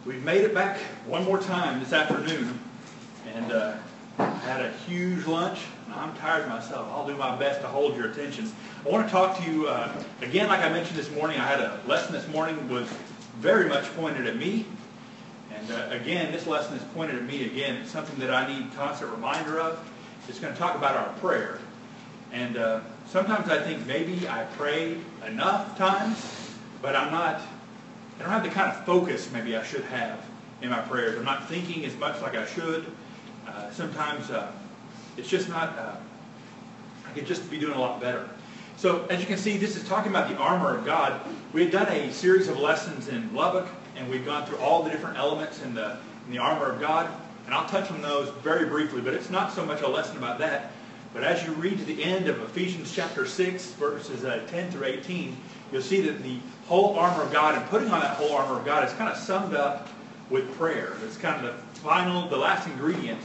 We've made it back one more time this afternoon, and I had a huge lunch, and I'm tired myself. I'll do my best to hold your attention. I want to talk to you, again, like I mentioned this morning, I had a lesson this morning was very much pointed at me. And again, this lesson is pointed at me again. It's something that I need constant reminder of. It's going to talk about our prayer. And sometimes I think maybe I pray enough times, but I don't have the kind of focus maybe I should have in my prayers. I'm not thinking as much like I should. Sometimes it's just not, I could just be doing a lot better. So as you can see, this is talking about the armor of God. We had done a series of lessons in Lubbock, and we've gone through all the different elements in the armor of God. And I'll touch on those very briefly, but it's not so much a lesson about that. But as you read to the end of Ephesians chapter 6, verses 10 through 18, you'll see that the whole armor of God, and putting on that whole armor of God, is kind of summed up with prayer. It's kind of the last ingredient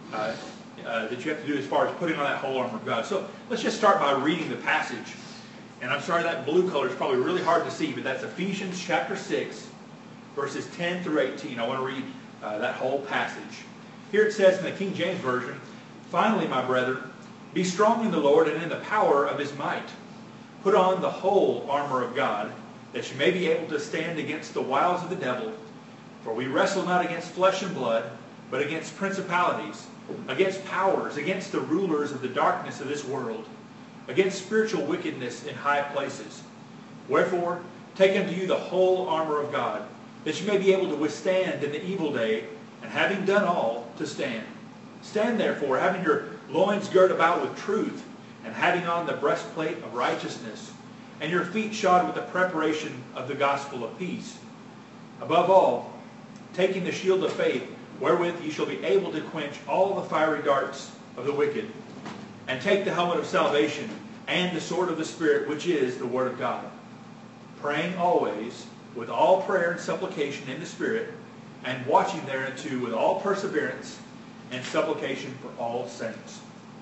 that you have to do as far as putting on that whole armor of God. So let's just start by reading the passage. And I'm sorry that blue color is probably really hard to see, but that's Ephesians chapter 6, verses 10 through 18. I want to read that whole passage. Here it says in the King James Version, "Finally, my brethren, be strong in the Lord and in the power of his might. Put on the whole armor of God, that you may be able to stand against the wiles of the devil. For we wrestle not against flesh and blood, but against principalities, against powers, against the rulers of the darkness of this world, against spiritual wickedness in high places. Wherefore, take unto you the whole armor of God, that you may be able to withstand in the evil day, and having done all, to stand. Stand therefore, having your loins girt about with truth, and having on the breastplate of righteousness, and your feet shod with the preparation of the gospel of peace. Above all, taking the shield of faith, wherewith ye shall be able to quench all the fiery darts of the wicked, and take the helmet of salvation, and the sword of the Spirit, which is the word of God. Praying always, with all prayer and supplication in the Spirit, and watching thereunto with all perseverance and supplication for all saints."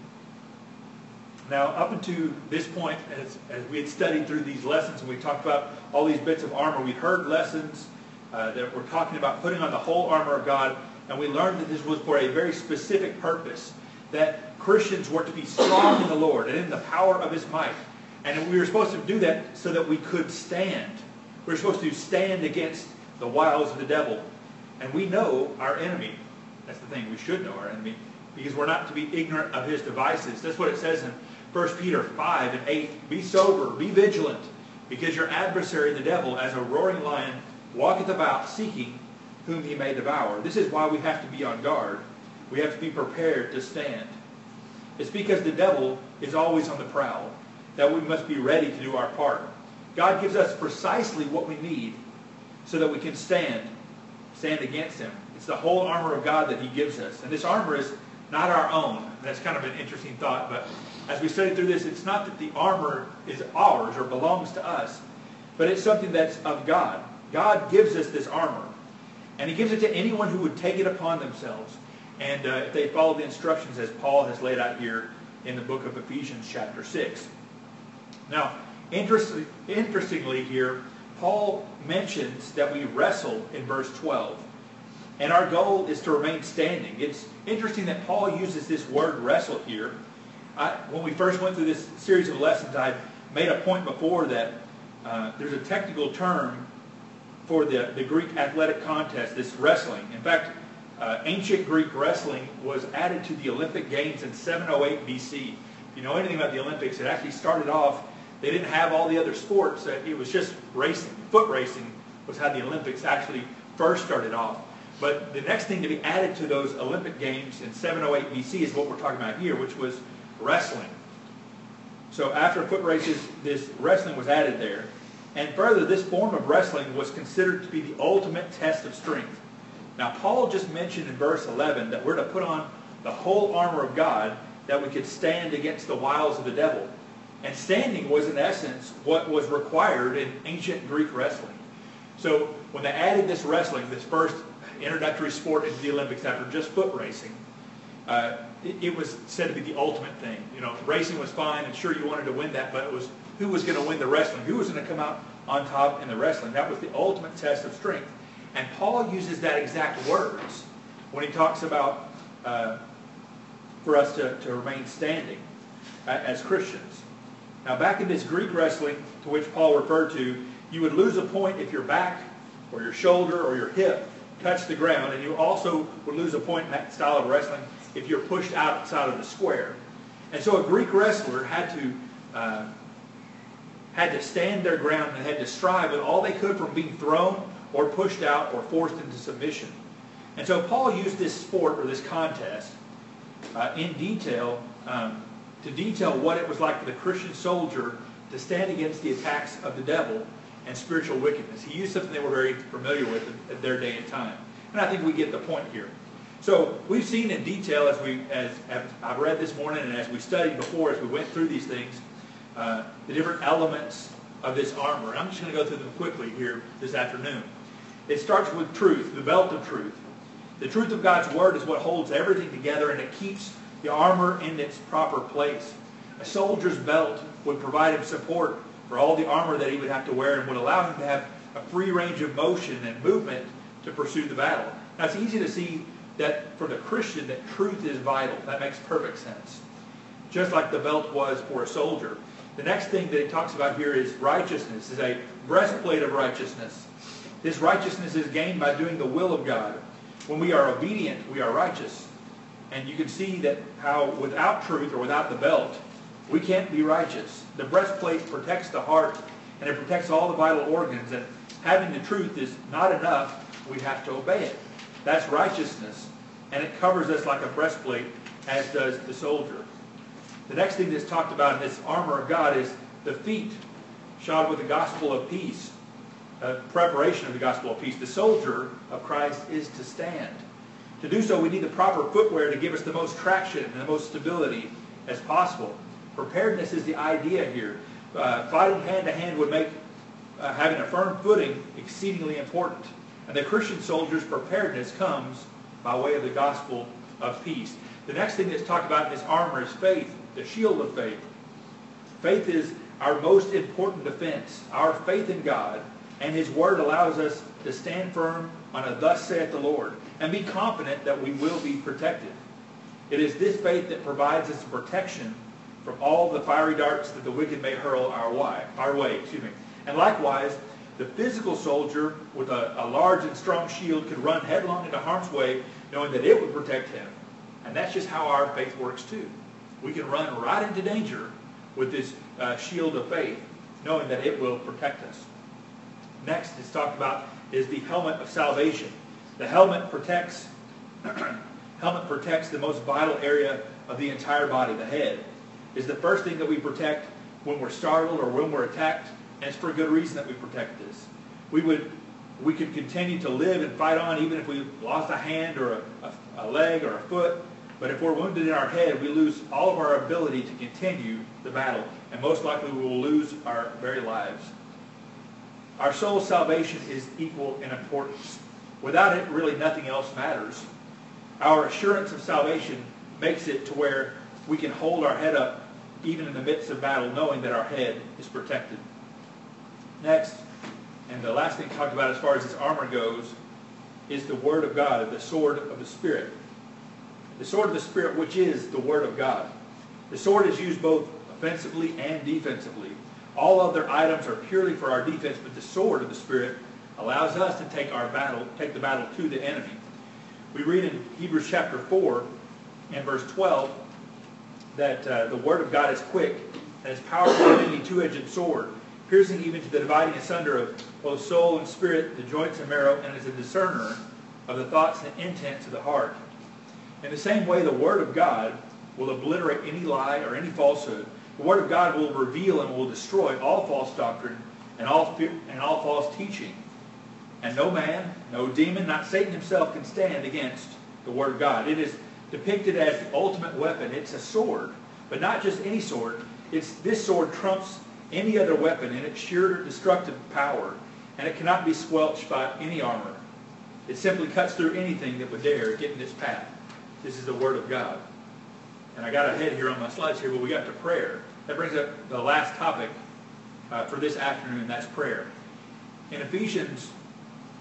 Now, up until this point, as we had studied through these lessons, and we talked about all these bits of armor, we'd heard lessons that were talking about putting on the whole armor of God, and we learned that this was for a very specific purpose, that Christians were to be strong in the Lord and in the power of his might. And we were supposed to do that so that we could stand. We were supposed to stand against the wiles of the devil. And we know our enemy. That's the thing, we should know our enemy, because we're not to be ignorant of his devices. That's what it says in 1 Peter 5 and 8. "Be sober, be vigilant, because your adversary the devil, as a roaring lion, walketh about, seeking whom he may devour." This is why we have to be on guard. We have to be prepared to stand. It's because the devil is always on the prowl that we must be ready to do our part. God gives us precisely what we need so that we can stand against him. It's the whole armor of God that he gives us. And this armor is not our own. That's kind of an interesting thought, but as we study through this, it's not that the armor is ours or belongs to us, but it's something that's of God. God gives us this armor, and he gives it to anyone who would take it upon themselves. And if they follow the instructions as Paul has laid out here in the book of Ephesians chapter 6. Now, interestingly here, Paul mentions that we wrestle in verse 12. And our goal is to remain standing. It's interesting that Paul uses this word wrestle here. When we first went through this series of lessons, I made a point before that there's a technical term for the Greek athletic contest, this wrestling. In fact, ancient Greek wrestling was added to the Olympic Games in 708 BC. If you know anything about the Olympics, it actually started off, they didn't have all the other sports. It was just racing. Foot racing was how the Olympics actually first started off. But the next thing to be added to those Olympic Games in 708 BC is what we're talking about here, which was wrestling. So after foot races, this wrestling was added there. And further, this form of wrestling was considered to be the ultimate test of strength. Now, Paul just mentioned in verse 11 that we're to put on the whole armor of God that we could stand against the wiles of the devil. And standing was, in essence, what was required in ancient Greek wrestling. So when they added this wrestling, this first introductory sport into the Olympics after just foot racing, it was said to be the ultimate thing. You know, racing was fine, and sure you wanted to win that, but it was who was going to win the wrestling, who was going to come out on top in the wrestling. That was the ultimate test of strength. And Paul uses that exact words when he talks about for us to remain standing as Christians. Now, back in this Greek wrestling to which Paul referred to, you would lose a point if your back or your shoulder or your hip touched the ground, and you also would lose a point in that style of wrestling if you're pushed outside of the square. And so a Greek wrestler had to stand their ground and had to strive with all they could from being thrown or pushed out or forced into submission. And so Paul used this sport or this contest in detail to detail what it was like for the Christian soldier to stand against the attacks of the devil and spiritual wickedness. He used something they were very familiar with at their day and time. And I think we get the point here. So we've seen in detail as I've read this morning and as we studied before, as we went through these things, the different elements of this armor. And I'm just going to go through them quickly here this afternoon. It starts with truth, the belt of truth. The truth of God's Word is what holds everything together, and it keeps the armor in its proper place. A soldier's belt would provide him support for all the armor that he would have to wear and would allow him to have a free range of motion and movement to pursue the battle. Now, it's easy to see that for the Christian that truth is vital. That makes perfect sense. Just like the belt was for a soldier. The next thing that he talks about here is righteousness, is a breastplate of righteousness. This righteousness is gained by doing the will of God. When we are obedient, we are righteous. And you can see that how without truth or without the belt, we can't be righteous. The breastplate protects the heart and it protects all the vital organs. And having the truth is not enough. We have to obey it. That's righteousness. And it covers us like a breastplate, as does the soldier. The next thing that's talked about in this armor of God is the feet, shod with the gospel of peace. Preparation of the gospel of peace. The soldier of Christ is to stand. To do so, we need the proper footwear to give us the most traction and the most stability as possible. Preparedness is the idea here. Fighting hand to hand would make having a firm footing exceedingly important. And the Christian soldier's preparedness comes by way of the gospel of peace. The next thing that's talked about in this armor is faith, the shield of faith. Faith is our most important defense. Our faith in God and His Word allows us to stand firm on a thus saith the Lord and be confident that we will be protected. It is this faith that provides us protection from all the fiery darts that the wicked may hurl our way. And likewise, the physical soldier with a large and strong shield could run headlong into harm's way knowing that it would protect him. And that's just how our faith works too. We can run right into danger with this shield of faith, knowing that it will protect us. Next, it's talked about is the helmet of salvation. The helmet protects the most vital area of the entire body, the head. Is the first thing that we protect when we're startled or when we're attacked, and it's for good reason that we protect this. We could continue to live and fight on even if we lost a hand or a leg or a foot, but if we're wounded in our head, we lose all of our ability to continue the battle, and most likely we will lose our very lives. Our soul's salvation is equal in importance. Without it, really nothing else matters. Our assurance of salvation makes it to where we can hold our head up even in the midst of battle, knowing that our head is protected. Next, and the last thing talked about as far as this armor goes, is the Word of God, the sword of the Spirit. The sword of the Spirit, which is the Word of God. The sword is used both offensively and defensively. All other items are purely for our defense, but the sword of the Spirit allows us to take the battle to the enemy. We read in Hebrews chapter 4 and verse 12 that the Word of God is quick and is powerful than any two-edged sword, piercing even to the dividing asunder of both soul and spirit, the joints and marrow, and is a discerner of the thoughts and intents of the heart. In the same way, the Word of God will obliterate any lie or any falsehood. The Word of God will reveal and will destroy all false doctrine and all false teaching. And no man, no demon, not Satan himself can stand against the Word of God. It is depicted as the ultimate weapon. It's a sword, but not just any sword. This sword trumps any other weapon in its sheer destructive power, and it cannot be squelched by any armor. It simply cuts through anything that would dare get in its path. This is the Word of God. And I got ahead here on my slides here, but we got to prayer. That brings up the last topic for this afternoon, that's prayer. In Ephesians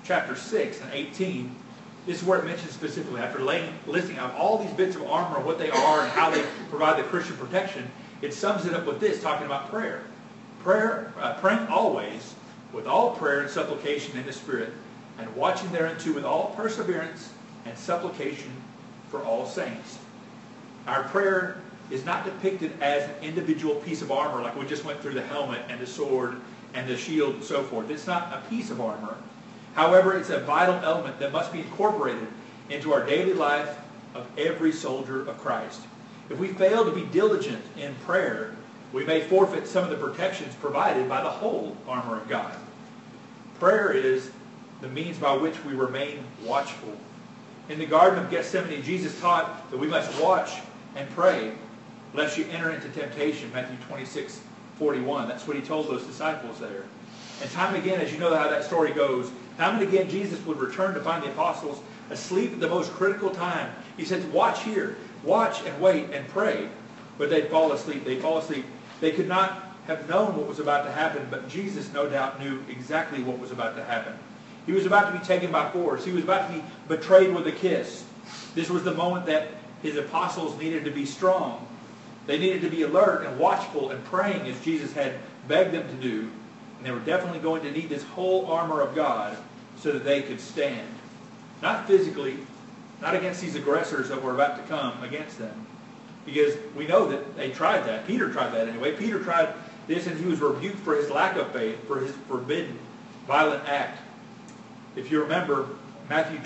chapter 6 and 18, this is where it mentions specifically, after listing out all these bits of armor, what they are and how they provide the Christian protection, it sums it up with this, talking about prayer. Praying always with all prayer and supplication in the Spirit, and watching thereunto with all perseverance and supplication for all saints. Our prayer is not depicted as an individual piece of armor like we just went through, the helmet and the sword and the shield and so forth. It's not a piece of armor. However, it's a vital element that must be incorporated into our daily life of every soldier of Christ. If we fail to be diligent in prayer, we may forfeit some of the protections provided by the whole armor of God. Prayer is the means by which we remain watchful. In the Garden of Gethsemane, Jesus taught that we must watch and pray lest you enter into temptation, Matthew 26:41. That's what he told those disciples there. And time and again, as you know how that story goes, time and again Jesus would return to find the apostles asleep at the most critical time. He says, watch here, watch and wait and pray. But they'd fall asleep. They'd fall asleep. They could not have known what was about to happen, but Jesus no doubt knew exactly what was about to happen. He was about to be taken by force. He was about to be betrayed with a kiss. This was the moment that his apostles needed to be strong. They needed to be alert and watchful and praying as Jesus had begged them to do. And they were definitely going to need this whole armor of God so that they could stand. Not physically, not against these aggressors that were about to come against them. Because we know that they tried that. Peter tried that anyway. Peter tried this and he was rebuked for his lack of faith, for his forbidden, violent act. If you remember, Matthew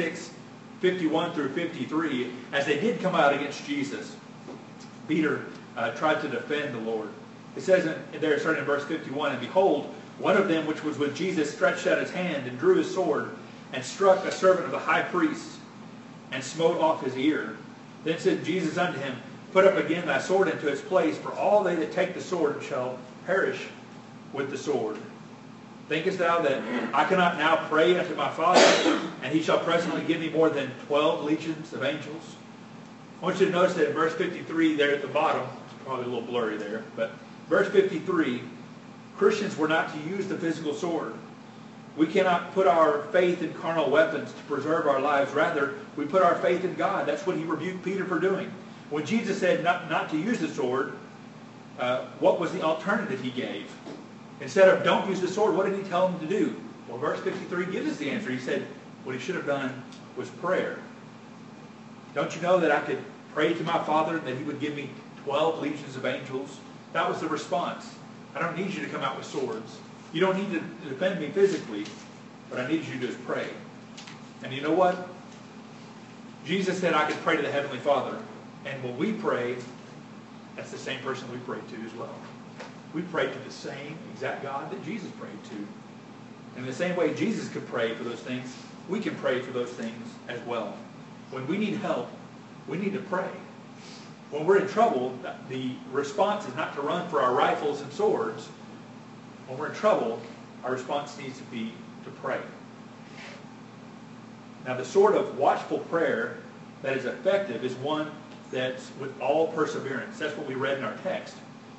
26:51 through 53, as they did come out against Jesus, Peter tried to defend the Lord. It says there, starting in verse 51, and behold, one of them which was with Jesus stretched out his hand and drew his sword and struck a servant of the high priest and smote off his ear. Then said Jesus unto him, put up again thy sword into its place, for all they that take the sword shall perish with the sword. Thinkest thou that I cannot now pray unto my Father, and he shall presently give me more than 12 legions of angels? I want you to notice that in verse 53 there at the bottom, it's probably a little blurry there, but verse 53, Christians were not to use the physical sword. We cannot put our faith in carnal weapons to preserve our lives. Rather, we put our faith in God. That's what he rebuked Peter for doing. When Jesus said not to use the sword, what was the alternative he gave? Instead of don't use the sword, what did he tell them to do? Well, verse 53 gives us the answer. He said what he should have done was prayer. Don't you know that I could pray to my Father that he would give me 12 legions of angels? That was the response. I don't need you to come out with swords. You don't need to defend me physically, but I need you to just pray. And you know what? Jesus said I could pray to the Heavenly Father. And when we pray, that's the same person we pray to as well. We pray to the same exact God that Jesus prayed to. And in the same way Jesus could pray for those things, we can pray for those things as well. When we need help, we need to pray. When we're in trouble, the response is not to run for our rifles and swords. When we're in trouble, our response needs to be to pray. Now, the sort of watchful prayer that is effective is one that's with all perseverance. That's what we read in our text.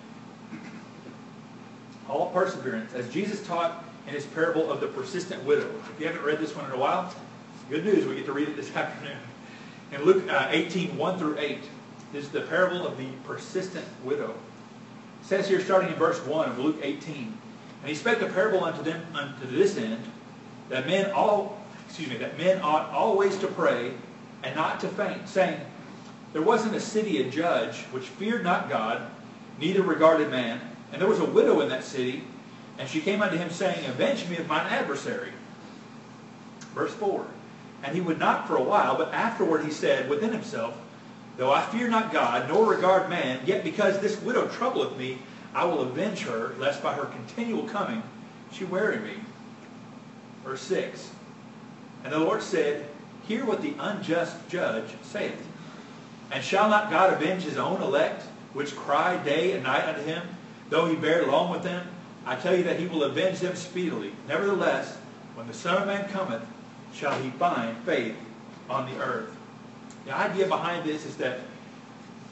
All perseverance, as Jesus taught in his parable of the persistent widow. If you haven't read this one in a while, good news, we get to read it this afternoon. In Luke 18:1 through 8, this is the parable of the persistent widow. It says here, starting in verse 1 of Luke 18, and he spake a parable unto them unto this end, that men ought always to pray and not to faint, saying, there wasn't a city a judge which feared not God, neither regarded man. And there was a widow in that city, and she came unto him, saying, avenge me of mine adversary. Verse 4, and he would not for a while, but afterward he said within himself, though I fear not God, nor regard man, yet because this widow troubleth me, I will avenge her, lest by her continual coming she weary me. Verse 6, and the Lord said, hear what the unjust judge saith. And shall not God avenge his own elect, which cry day and night unto him, though he bear long with them? I tell you that he will avenge them speedily. Nevertheless, when the Son of Man cometh, shall he find faith on the earth? The idea behind this is that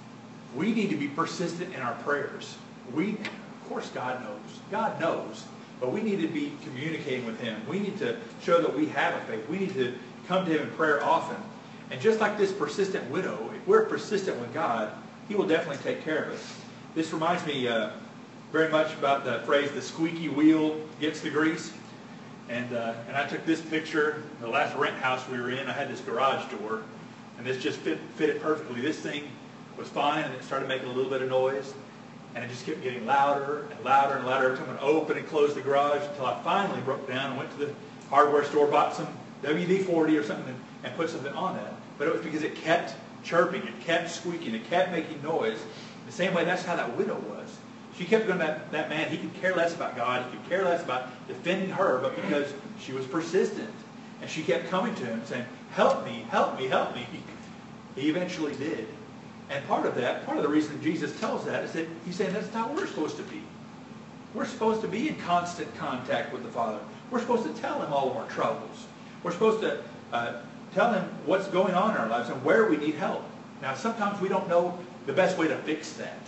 we need to be persistent in our prayers. Of course God knows. God knows. but we need to be communicating with him. We need to show that we have a faith. We need to come to him in prayer often. And just like this persistent widow, if we're persistent with God, he will definitely take care of us. This reminds me very much about the phrase, the squeaky wheel gets the grease. And I took this picture, the last rent house we were in. I had this garage door, and this just fit it perfectly. This thing was fine, and it started making a little bit of noise. And it just kept getting louder and louder and louder every time I opened and closed the garage, until I finally broke down and went to the hardware store, bought some WD-40 or something, and put something on that. But it was because it kept chirping, it kept squeaking, it kept making noise. The same way, that's how that widow was. She kept going to that man. He could care less about God. He could care less about defending her, but because she was persistent. And she kept coming to him saying, help me, help me, help me. He eventually did. And part of the reason Jesus tells that is that he's saying that's how we're supposed to be. We're supposed to be in constant contact with the Father. We're supposed to tell him all of our troubles. We're supposed to tell him what's going on in our lives and where we need help. Now, sometimes we don't know the best way to fix that.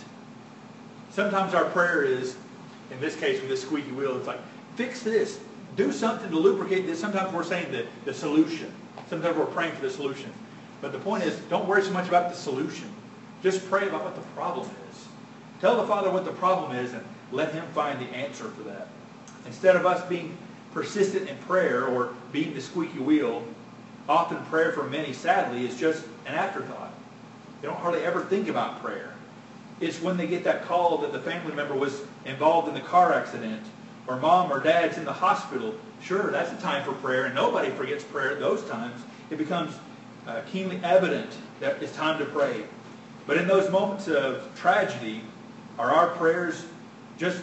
Sometimes our prayer is, in this case with this squeaky wheel, it's like, fix this. Do something to lubricate this. Sometimes we're saying the solution. Sometimes we're praying for the solution. But the point is, don't worry so much about the solution. Just pray about what the problem is. Tell the Father what the problem is and let him find the answer for that. Instead of us being persistent in prayer or being the squeaky wheel, often prayer for many, sadly, is just an afterthought. They don't hardly ever think about prayer. It's when they get that call that the family member was involved in the car accident, or mom or dad's in the hospital. Sure, that's a time for prayer, and nobody forgets prayer at those times. It becomes keenly evident that it's time to pray. But in those moments of tragedy, are our prayers just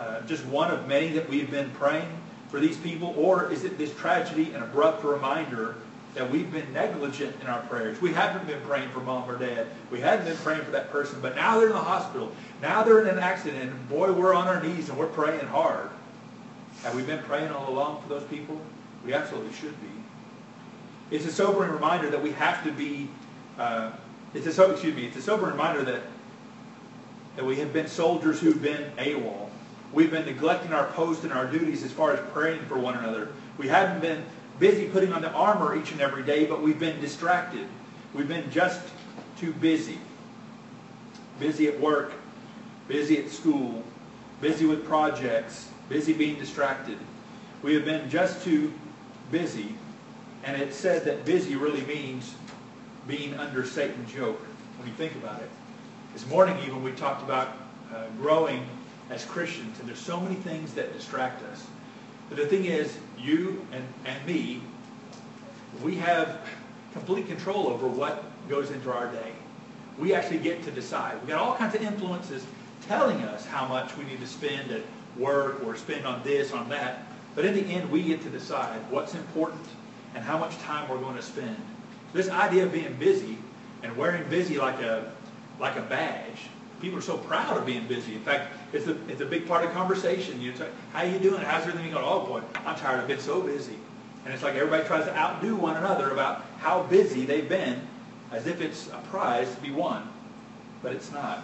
one of many that we've been praying for these people? Or is it this tragedy an abrupt reminder that we've been negligent in our prayers? We haven't been praying for mom or dad. We hadn't been praying for that person. But now they're in the hospital. Now they're in an accident. And boy, we're on our knees and we're praying hard. Have we been praying all along for those people? We absolutely should be. It's a sobering reminder that we have to be... It's a sobering reminder that we have been soldiers who've been AWOL. We've been neglecting our post and our duties as far as praying for one another. We haven't been busy putting on the armor each and every day, but we've been distracted. We've been just too busy. Busy at work, busy at school, busy with projects, busy being distracted. We have been just too busy, and it's said that busy really means being under Satan's yoke, when you think about it. This morning even we talked about growing as Christians, and there's so many things that distract us. But the thing is, you and me, we have complete control over what goes into our day. We actually get to decide. We've got all kinds of influences telling us how much we need to spend at work or spend on this, on that. But in the end, we get to decide what's important and how much time we're going to spend. This idea of being busy and wearing busy like a badge, people are so proud of being busy. In fact, it's a big part of conversation. You say, how you doing? How's everything going? Oh boy, I'm tired. I've been so busy. And it's like everybody tries to outdo one another about how busy they've been, as if it's a prize to be won. But it's not.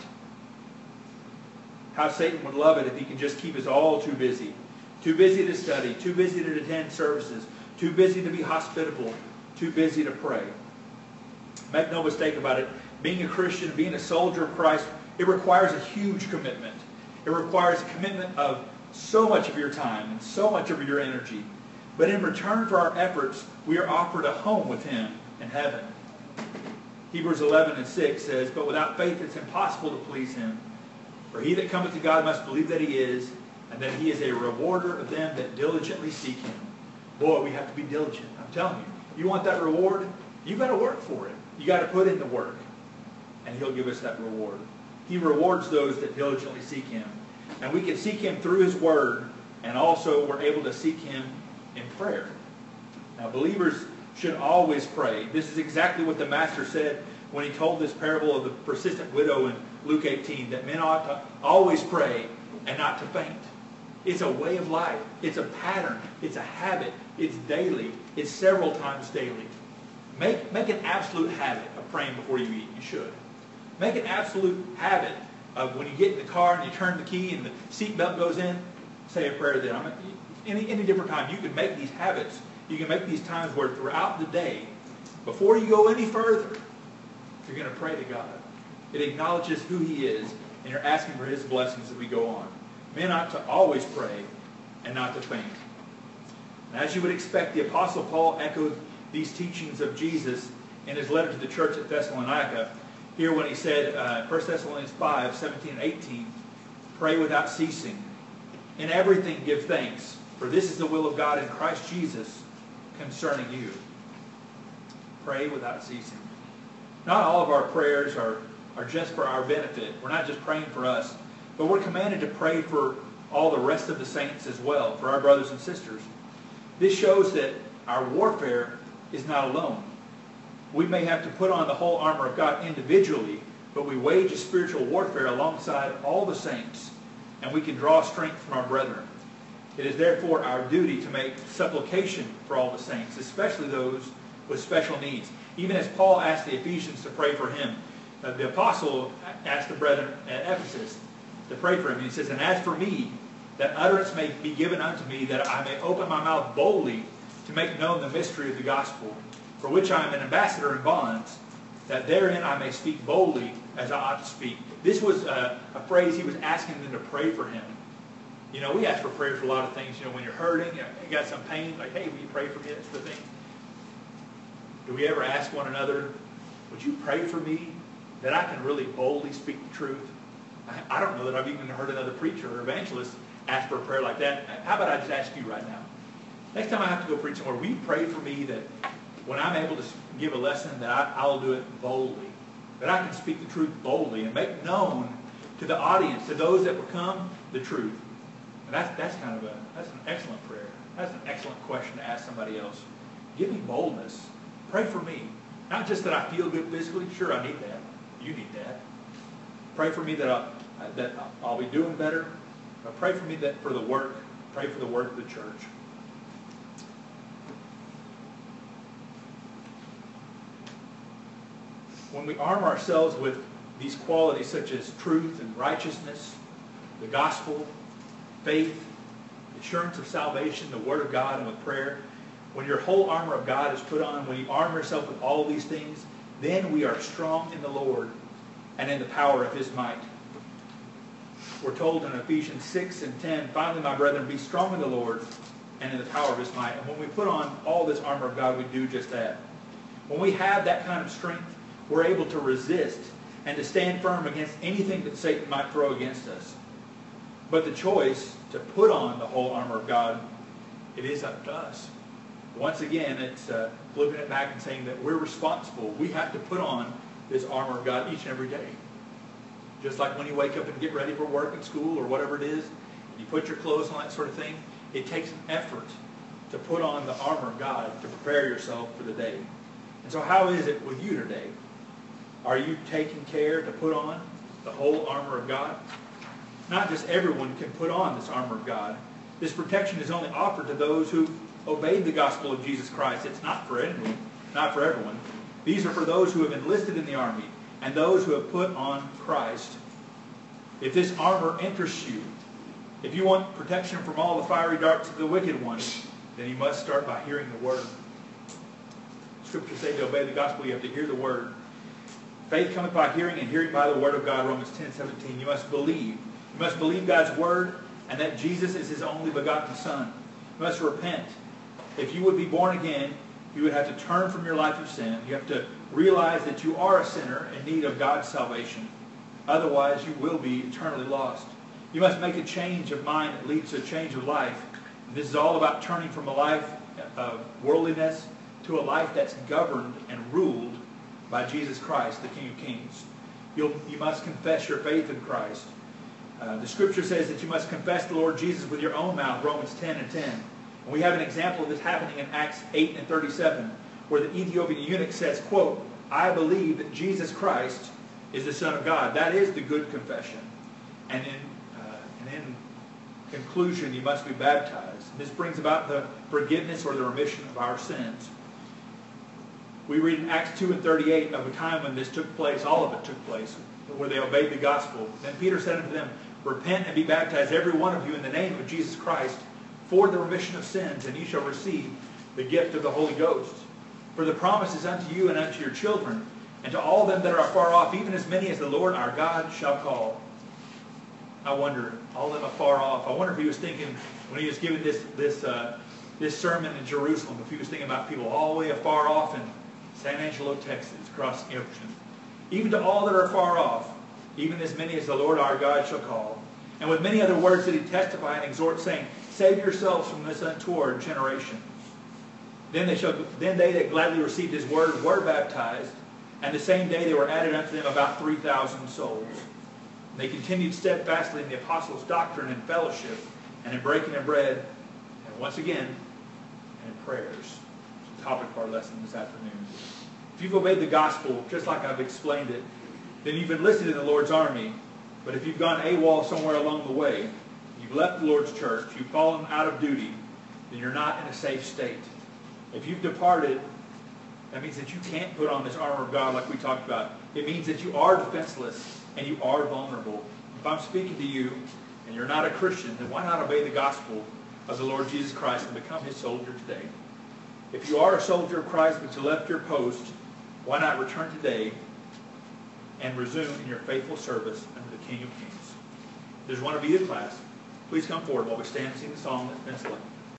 How Satan would love it if he could just keep us all too busy. Too busy to study, too busy to attend services, too busy to be hospitable, too busy to pray. Make no mistake about it, being a Christian, being a soldier of Christ, it requires a huge commitment. It requires a commitment of so much of your time and so much of your energy. But in return for our efforts, we are offered a home with him in heaven. Hebrews 11:6 says, but without faith it's impossible to please him. For he that cometh to God must believe that he is, and that he is a rewarder of them that diligently seek him. Boy, we have to be diligent. I'm telling you. You want that reward? You've got to work for it. You got to put in the work. And he'll give us that reward. He rewards those that diligently seek him. And we can seek him through his word, and also we're able to seek him in prayer. Now, believers should always pray. This is exactly what the Master said when he told this parable of the persistent widow in Luke 18, that men ought to always pray and not to faint. It's a way of life. It's a pattern. It's a habit. It's daily. It's several times daily. Make an absolute habit of praying before you eat. You should. Make an absolute habit of when you get in the car and you turn the key and the seatbelt goes in, say a prayer then. Any different time, you can make these habits. You can make these times where throughout the day, before you go any further, you're going to pray to God. It acknowledges who He is, and you're asking for His blessings as we go on. Men ought to always pray and not to faint. And as you would expect, the Apostle Paul echoed these teachings of Jesus in his letter to the church at Thessalonica. Here when he said, 1 Thessalonians 5, 17 and 18, pray without ceasing. In everything give thanks, for this is the will of God in Christ Jesus concerning you. Pray without ceasing. Not all of our prayers are just for our benefit. We're not just praying for us, but we're commanded to pray for all the rest of the saints as well, for our brothers and sisters. This shows that our warfare is not alone. We may have to put on the whole armor of God individually, but we wage a spiritual warfare alongside all the saints, and we can draw strength from our brethren. It is therefore our duty to make supplication for all the saints, especially those with special needs. Even as Paul asked the Ephesians to pray for him, the apostle asked the brethren at Ephesus to pray for him. He says, and as for me, that utterance may be given unto me, that I may open my mouth boldly to make known the mystery of the gospel, for which I am an ambassador in bonds, that therein I may speak boldly as I ought to speak. This was a phrase he was asking them to pray for him. You know, we ask for prayer for a lot of things. You know, when you're hurting, you got some pain, like, hey, will you pray for me? That's the thing. Do we ever ask one another, would you pray for me that I can really boldly speak the truth? I don't know that I've even heard another preacher or evangelist ask for a prayer like that. How about I just ask you right now? Next time I have to go preach somewhere, will you pray for me that when I'm able to give a lesson that I'll do it boldly, that I can speak the truth boldly and make known to the audience, to those that will come, the truth. And that's an excellent prayer. That's an excellent question to ask somebody else. Give me boldness. Pray for me. Not just that I feel good physically. Sure, I need that. You need that. Pray for me that I'll be doing better. But pray for me that for the work. Pray for the work of the church. When we arm ourselves with these qualities such as truth and righteousness, the gospel, faith, assurance of salvation, the Word of God, and with prayer, when your whole armor of God is put on, when you arm yourself with all of these things, then we are strong in the Lord and in the power of His might. We're told in Ephesians 6 and 10, finally, my brethren, be strong in the Lord and in the power of His might. And when we put on all this armor of God, we do just that. When we have that kind of strength, we're able to resist and to stand firm against anything that Satan might throw against us. But the choice to put on the whole armor of God, it is up to us. Once again, it's flipping it back and saying that we're responsible. We have to put on this armor of God each and every day. Just like when you wake up and get ready for work and school or whatever it is, you put your clothes on, that sort of thing. It takes an effort to put on the armor of God to prepare yourself for the day. And so how is it with you today? Are you taking care to put on the whole armor of God? Not just everyone can put on this armor of God. This protection is only offered to those who obeyed the gospel of Jesus Christ. It's not for anyone, not for everyone. These are for those who have enlisted in the army and those who have put on Christ. If this armor interests you, if you want protection from all the fiery darts of the wicked one, then you must start by hearing the Word. Scriptures say to obey the gospel, you have to hear the Word. Faith cometh by hearing, and hearing by the Word of God, Romans 10:17. You must believe. You must believe God's Word and that Jesus is His only begotten Son. You must repent. If you would be born again, you would have to turn from your life of sin. You have to realize that you are a sinner in need of God's salvation. Otherwise, you will be eternally lost. You must make a change of mind that leads to a change of life. This is all about turning from a life of worldliness to a life that's governed and ruled by Jesus Christ, the King of Kings. You must confess your faith in Christ. The Scripture says that you must confess the Lord Jesus with your own mouth, Romans 10 and 10. And we have an example of this happening in Acts 8 and 37, where the Ethiopian eunuch says, quote, I believe that Jesus Christ is the Son of God. That is the good confession. And in conclusion, you must be baptized. This brings about the forgiveness or the remission of our sins. We read in Acts 2 and 38 of a time when this took place, all of it took place, where they obeyed the gospel. Then Peter said unto them, Repent and be baptized, every one of you, in the name of Jesus Christ, for the remission of sins, and you shall receive the gift of the Holy Ghost. For the promise is unto you and unto your children, and to all them that are afar off, even as many as the Lord our God shall call. I wonder, all them afar off. I wonder if he was thinking, when he was giving this sermon in Jerusalem, if he was thinking about people all the way afar off in San Angelo, Texas, across the ocean. Even to all that are far off, even as many as the Lord our God shall call. And with many other words did he testify and exhort, saying, Save yourselves from this untoward generation. Then they that gladly received his word were baptized, and the same day there were added unto them about 3,000 souls. And they continued steadfastly in the apostles' doctrine and fellowship, and in breaking of bread, and once again, in prayers. It's the topic of our lesson this afternoon. If you've obeyed the gospel, just like I've explained it, then you've enlisted in the Lord's army. But if you've gone AWOL somewhere along the way, you've left the Lord's church, you've fallen out of duty, then you're not in a safe state. If you've departed, that means that you can't put on this armor of God like we talked about. It means that you are defenseless and you are vulnerable. If I'm speaking to you and you're not a Christian, then why not obey the gospel of the Lord Jesus Christ and become his soldier today? If you are a soldier of Christ but you left your post, why not return today and resume in your faithful service under the King of Kings? If there's one of you in class, please come forward while we stand and sing the song that's been selected.